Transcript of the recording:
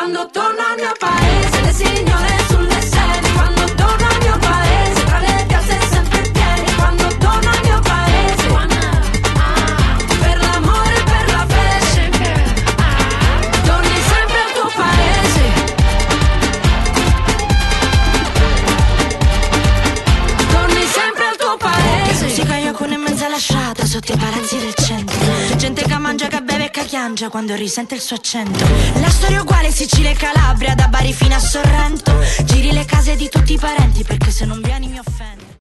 quando torno al mio paese, le signore sulle sedie, quando torno al mio paese, tra le piazze sempre piene, quando torno al mio paese, per l'amore e per la fede, torni sempre al tuo paese, torni sempre al tuo paese. Musica io con in mezzo lasciata sotto i palazzi del centro, gente che mangia, che beve e che chiangia quando risente il suo accento. La storia è uguale Sicilia e Calabria, da Bari fino a Sorrento, giri le case di tutti i parenti perché se non vieni mi offendi.